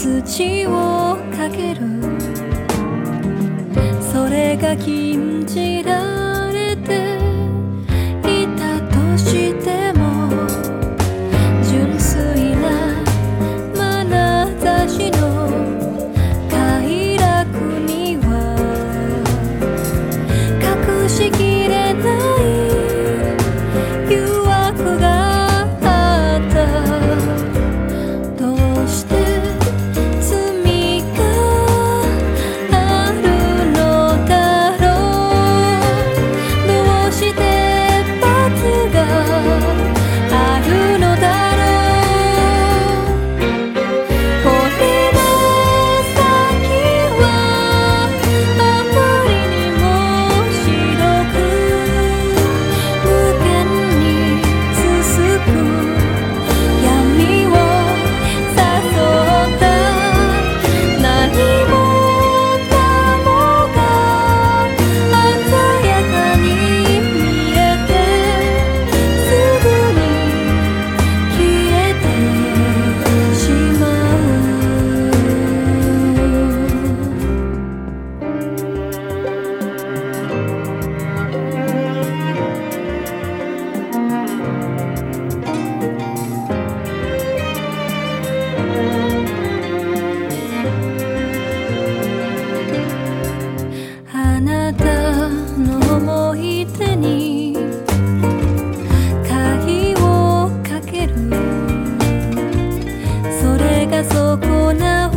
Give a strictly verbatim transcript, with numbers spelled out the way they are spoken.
土をかける、それが禁じられていたとしても、純粋な眼差しの快楽には隠しきれない誘惑があった。どうして罪があるのだろう、どうして罰があるのだろう。これの先はあまりにも白く無限に続く闇を誘った。何もかもが鮮やかに見えて、すぐに消えてしまう。あなたの思い出に鍵をかける、それが損なう